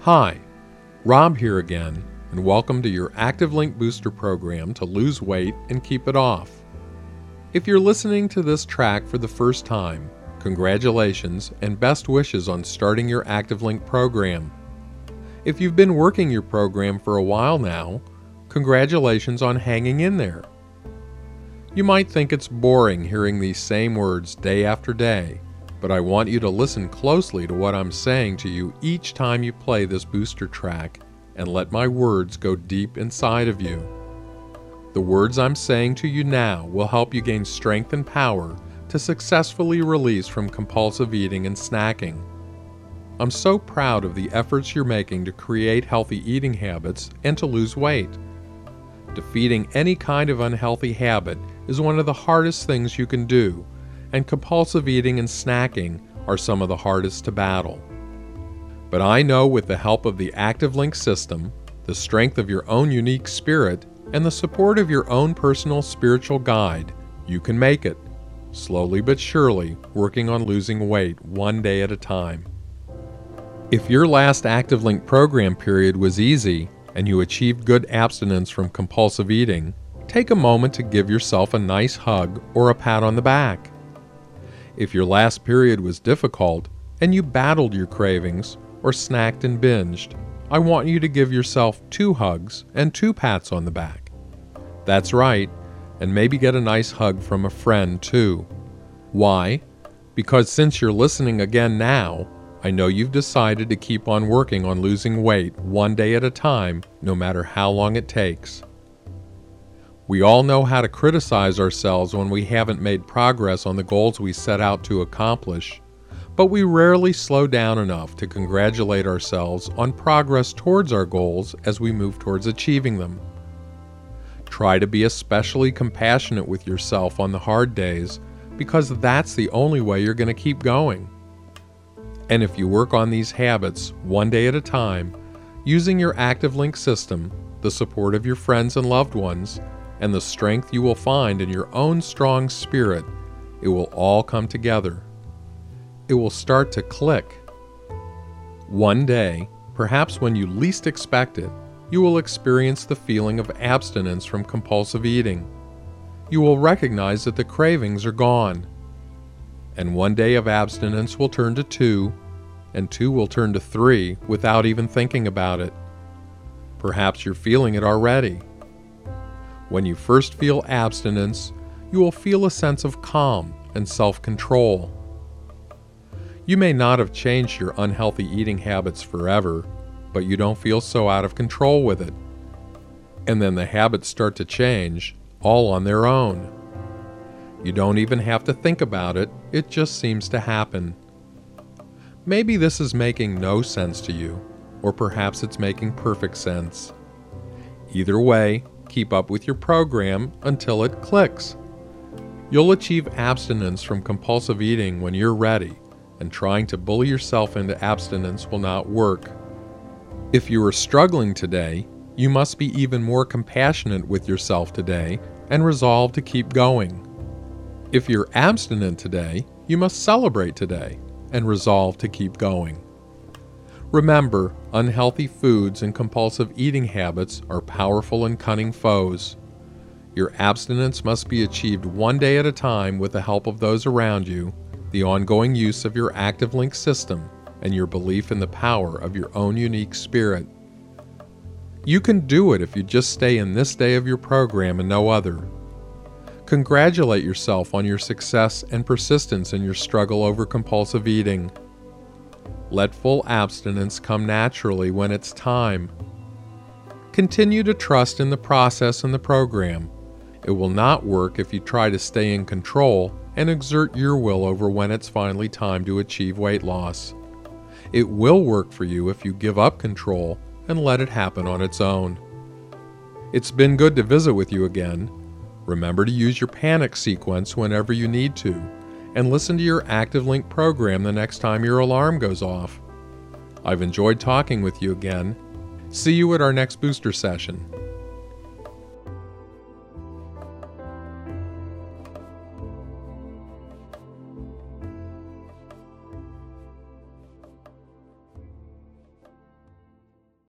Hi, Rob here again, and welcome to your ActiveLink Booster program to lose weight and keep it off. If you're listening to this track for the first time, congratulations and best wishes on starting your ActiveLink program. If you've been working your program for a while now, congratulations on hanging in there. You might think it's boring hearing these same words day after day, but I want you to listen closely to what I'm saying to you each time you play this booster track and let my words go deep inside of you. The words I'm saying to you now will help you gain strength and power to successfully release from compulsive eating and snacking. I'm so proud of the efforts you're making to create healthy eating habits and to lose weight. Defeating any kind of unhealthy habit is one of the hardest things you can do, and compulsive eating and snacking are some of the hardest to battle. But I know with the help of the ActiveLink system, the strength of your own unique spirit, and the support of your own personal spiritual guide, you can make it, slowly but surely working on losing weight one day at a time. If your last ActiveLink program period was easy and you achieved good abstinence from compulsive eating, take a moment to give yourself a nice hug or a pat on the back. If your last period was difficult and you battled your cravings or snacked and binged, I want you to give yourself 2 hugs and 2 pats on the back. That's right, and maybe get a nice hug from a friend too. Why? Because since you're listening again now, I know you've decided to keep on working on losing weight one day at a time, no matter how long it takes. We all know how to criticize ourselves when we haven't made progress on the goals we set out to accomplish, but we rarely slow down enough to congratulate ourselves on progress towards our goals as we move towards achieving them. Try to be especially compassionate with yourself on the hard days, because that's the only way you're going to keep going. And if you work on these habits one day at a time, using your ActiveLink system, the support of your friends and loved ones, and the strength you will find in your own strong spirit, it will all come together. It will start to click. One day, perhaps when you least expect it, you will experience the feeling of abstinence from compulsive eating. You will recognize that the cravings are gone. And one day of abstinence will turn to 2, and 2 will turn to 3 without even thinking about it. Perhaps you're feeling it already. When you first feel abstinence, you will feel a sense of calm and self-control. You may not have changed your unhealthy eating habits forever, but you don't feel so out of control with it. And then the habits start to change, all on their own. You don't even have to think about it, it just seems to happen. Maybe this is making no sense to you, or perhaps it's making perfect sense. Either way, keep up with your program until it clicks. You'll achieve abstinence from compulsive eating when you're ready, and trying to bully yourself into abstinence will not work. If you are struggling today, you must be even more compassionate with yourself today and resolve to keep going. If you're abstinent today, you must celebrate today and resolve to keep going. Remember, unhealthy foods and compulsive eating habits are powerful and cunning foes. Your abstinence must be achieved one day at a time with the help of those around you, the ongoing use of your ActiveLink system, and your belief in the power of your own unique spirit. You can do it if you just stay in this day of your program and no other. Congratulate yourself on your success and persistence in your struggle over compulsive eating. Let full abstinence come naturally when it's time. Continue to trust in the process and the program. It will not work if you try to stay in control and exert your will over when it's finally time to achieve weight loss. It will work for you if you give up control and let it happen on its own. It's been good to visit with you again. Remember to use your panic sequence whenever you need to, and listen to your ActiveLink program the next time your alarm goes off. I've enjoyed talking with you again. See you at our next booster session.